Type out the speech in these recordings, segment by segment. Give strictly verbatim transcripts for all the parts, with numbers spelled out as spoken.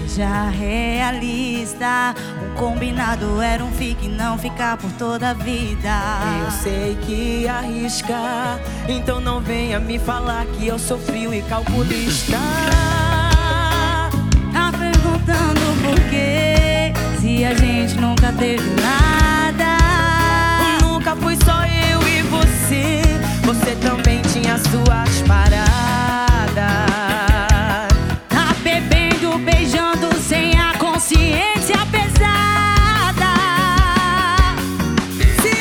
seja realista. Um combinado era um fique e não ficar por toda a vida. Eu sei que arrisca, então não venha me falar que eu sou frio e calculista. Tá perguntando por quê, se a gente nunca teve nada. Nunca fui só eu e você, você também tinha suas paradas. Tá bebendo, beijando sem a consciência pesada. Se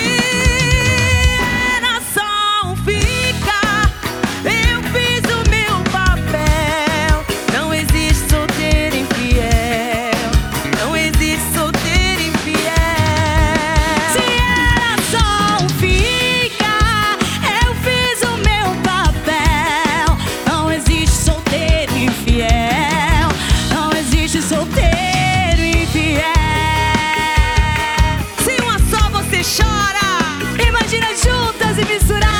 era só um fica, eu fiz o meu papel. Não existe solteiro infiel, não existe solteiro infiel. Se era só um fica, eu fiz o meu papel. Não existe solteiro infiel, não existe solteiro infiel. Se uma só você chora, Imagina juntas e misturadas.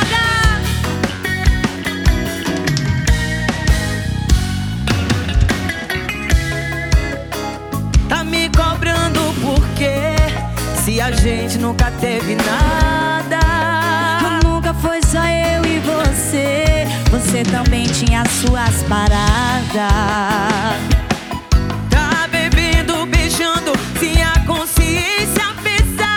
tá me cobrando por quê? Se a gente nunca teve nada. Nunca foi só eu e você, você também tinha suas paradas. Tá bebendo, beijando, sem a consciência pesada.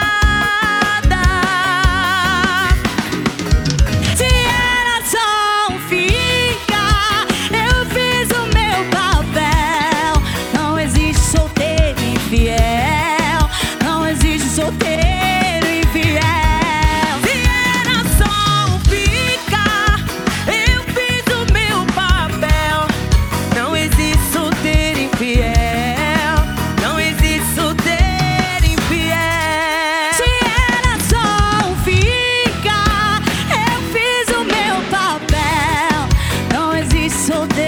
Se era só um fica, eu fiz o meu papel. Não existe solteiro infiel, não existe solteiro infiel. Se era só um fica, eu fiz o meu papel. Não existe solteiro infiel, não existe solteiro infiel. Se era só um fica, eu fiz o meu papel. Não existe solteiro